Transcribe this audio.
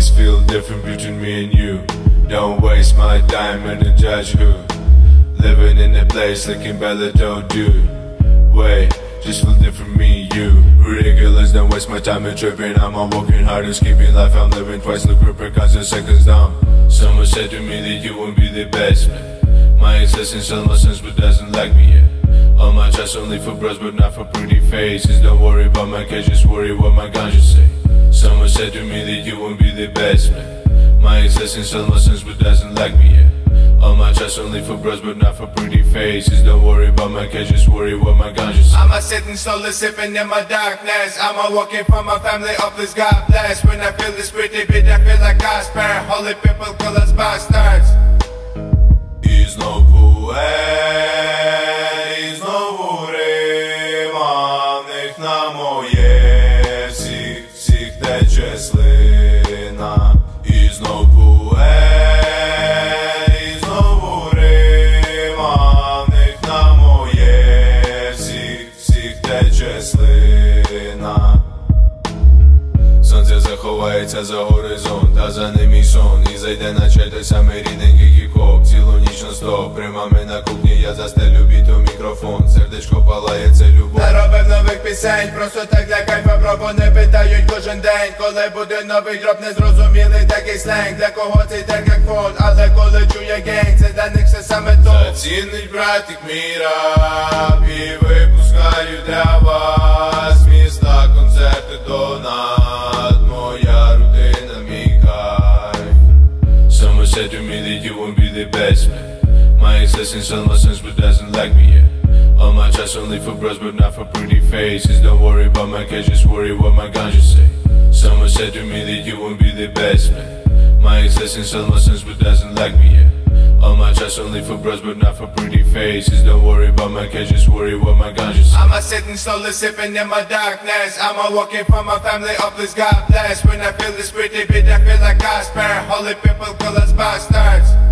always feel different between me and you. Don't waste my time and judge who. Living in a place like in Bella, don't do. Wait, just feel different, me, you. Ridiculous, don't waste my time and tripping. I'm all working hard and skipping life. I'm living twice, look repercussions and seconds down. Someone said to me that you won't be the best man. My existence all my sense but doesn't like me yet. All my trust only for bros but not for pretty faces. Don't worry about my cash, just worry what my conscience say. Someone said to me that you won't be the best man. My existence all my sense but doesn't like me yet. All my trust only for bros but not for pretty faces. Don't worry about my cash, just worry what my conscience say. I'm a sitting slowly sipping in my darkness. I'm a walking from my family, oh please God bless. When I feel this pretty bit I feel like I spare. Holy people call us bastards. I znowu i znowu ryma w nich na moje всіх тече слина. I znowu i znowu ryma w nich na moje всіх тече слина. Сонце заховається за горизонт, а за ним і сон. І зайде наче той самий рідненький хіп-хоп. Цілу ніч на стоп, при мамі на кухні я застелю біт у мікрофон. Сердечко палає, це любов. Наробив нових пісень, просто так для кайфа, бро, вони питають кожен день. Коли буде новий дроп, незрозумілий такий сленг. Для кого цей трек як фон, але коли чує генг, це для них все саме то. Зацінить братик мій рап і випускаю для вас міста, концерти, донат. Моя рутина, мій кайф. Someone said to me that you won't be the best man. My existence all my sense but doesn't like me yet. All my trust only for bros but not for pretty faces. Don't worry about my cash, just worry what my conscience say. Someone said to me that you won't be the best man. My existence all my sense but doesn't like me yet. All my trust only for bros but not for pretty faces. Don't worry about my cash, just worry what my conscience say. I'm a sitting slowly sipping in my darkness. I'm a walking from my family, oh please God bless. When I feel this pretty bit I feel like I spare. Holy people call us bastards.